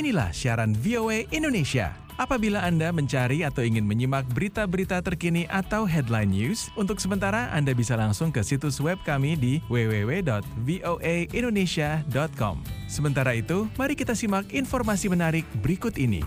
Inilah siaran VOA Indonesia. Apabila Anda mencari atau ingin menyimak berita-berita terkini atau headline news, untuk sementara Anda bisa langsung ke situs web kami di www.voaindonesia.com. Sementara itu, mari kita simak informasi menarik berikut ini.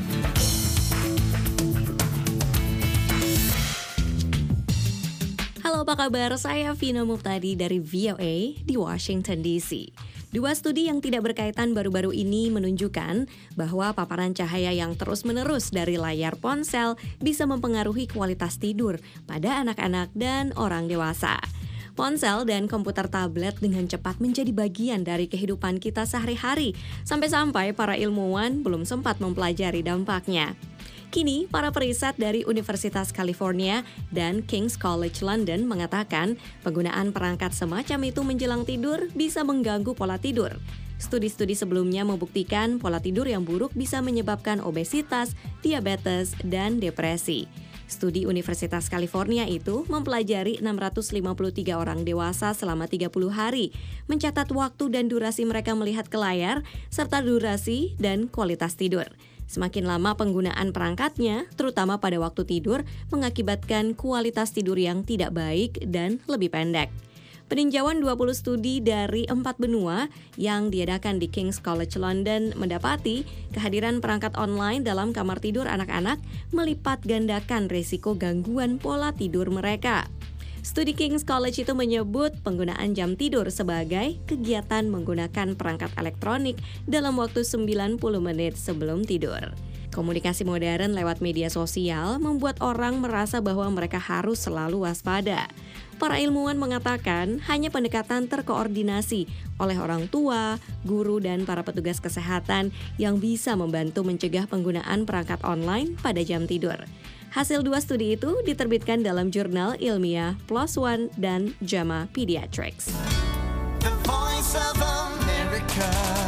Halo, apa kabar? Saya Vina Muftadi dari VOA di Washington DC. Dua studi yang tidak berkaitan baru-baru ini menunjukkan bahwa paparan cahaya yang terus-menerus dari layar ponsel bisa mempengaruhi kualitas tidur pada anak-anak dan orang dewasa. Ponsel dan komputer tablet dengan cepat menjadi bagian dari kehidupan kita sehari-hari, sampai-sampai para ilmuwan belum sempat mempelajari dampaknya. Kini, para periset dari Universitas California dan King's College London mengatakan penggunaan perangkat semacam itu menjelang tidur bisa mengganggu pola tidur. Studi-studi sebelumnya membuktikan pola tidur yang buruk bisa menyebabkan obesitas, diabetes, dan depresi. Studi Universitas California itu mempelajari 653 orang dewasa selama 30 hari, mencatat waktu dan durasi mereka melihat ke layar, serta durasi dan kualitas tidur. Semakin lama penggunaan perangkatnya, terutama pada waktu tidur, mengakibatkan kualitas tidur yang tidak baik dan lebih pendek. Peninjauan 20 studi dari 4 benua yang diadakan di King's College London mendapati kehadiran perangkat online dalam kamar tidur anak-anak melipat gandakan risiko gangguan pola tidur mereka. Studi King's College itu menyebut penggunaan jam tidur sebagai kegiatan menggunakan perangkat elektronik dalam waktu 90 menit sebelum tidur. Komunikasi modern lewat media sosial membuat orang merasa bahwa mereka harus selalu waspada. Para ilmuwan mengatakan hanya pendekatan terkoordinasi oleh orang tua, guru, dan para petugas kesehatan yang bisa membantu mencegah penggunaan perangkat online pada jam tidur. Hasil 2 studi itu diterbitkan dalam jurnal ilmiah PLOS ONE dan JAMA Pediatrics. The Voice of America.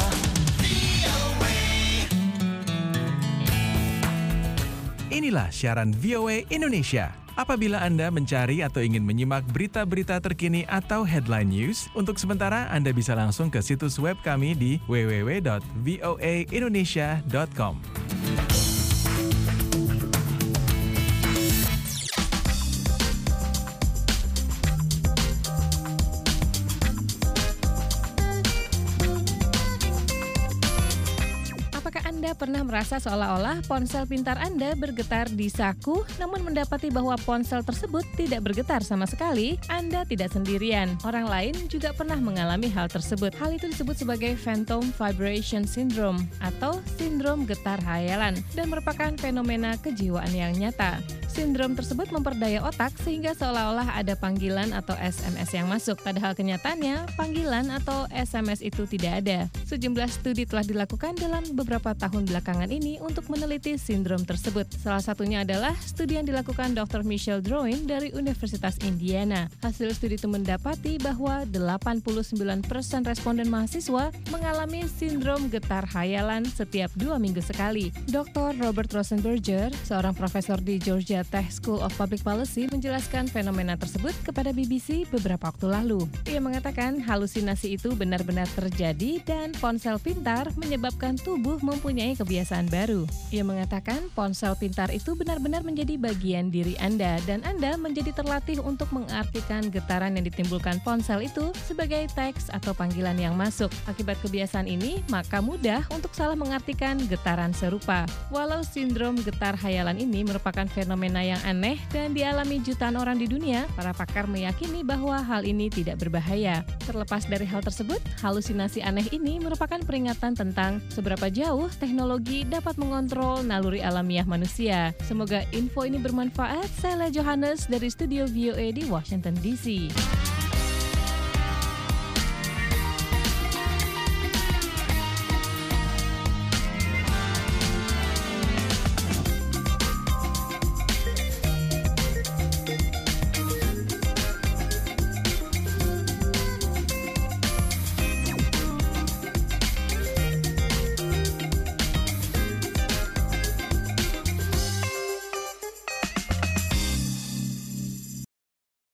Inilah siaran VOA Indonesia. Apabila Anda mencari atau ingin menyimak berita-berita terkini atau headline news, untuk sementara Anda bisa langsung ke situs web kami di www.voaindonesia.com. Anda pernah merasa seolah-olah ponsel pintar Anda bergetar di saku, namun mendapati bahwa ponsel tersebut tidak bergetar sama sekali? Anda tidak sendirian. Orang lain juga pernah mengalami hal tersebut. Hal itu disebut sebagai Phantom Vibration Syndrome atau sindrom getar hayalan dan merupakan fenomena kejiwaan yang nyata. Sindrom tersebut memperdaya otak sehingga seolah-olah ada panggilan atau SMS yang masuk. Padahal kenyataannya, panggilan atau SMS itu tidak ada. Sejumlah studi telah dilakukan dalam beberapa tahun belakangan ini untuk meneliti sindrom tersebut. Salah satunya adalah studi yang dilakukan Dr. Michelle Drouin dari Universitas Indiana. Hasil studi itu mendapati bahwa 89% responden mahasiswa mengalami sindrom getar hayalan setiap 2 minggu sekali. Dr. Robert Rosenberger, seorang profesor di Georgia Tech School of Public Policy, menjelaskan fenomena tersebut kepada BBC beberapa waktu lalu. Ia mengatakan halusinasi itu benar-benar terjadi dan ponsel pintar menyebabkan tubuh mempunyai kebiasaan baru. Ia mengatakan ponsel pintar itu benar-benar menjadi bagian diri Anda dan Anda menjadi terlatih untuk mengartikan getaran yang ditimbulkan ponsel itu sebagai teks atau panggilan yang masuk. Akibat kebiasaan ini, maka mudah untuk salah mengartikan getaran serupa. Walau sindrom getar hayalan ini merupakan fenomena yang aneh dan dialami jutaan orang di dunia, para pakar meyakini bahwa hal ini tidak berbahaya. Terlepas dari hal tersebut, halusinasi aneh ini merupakan peringatan tentang seberapa jauh teknologi dapat mengontrol naluri alamiah manusia. Semoga info ini bermanfaat. Saya Johannes dari studio VOA di Washington DC.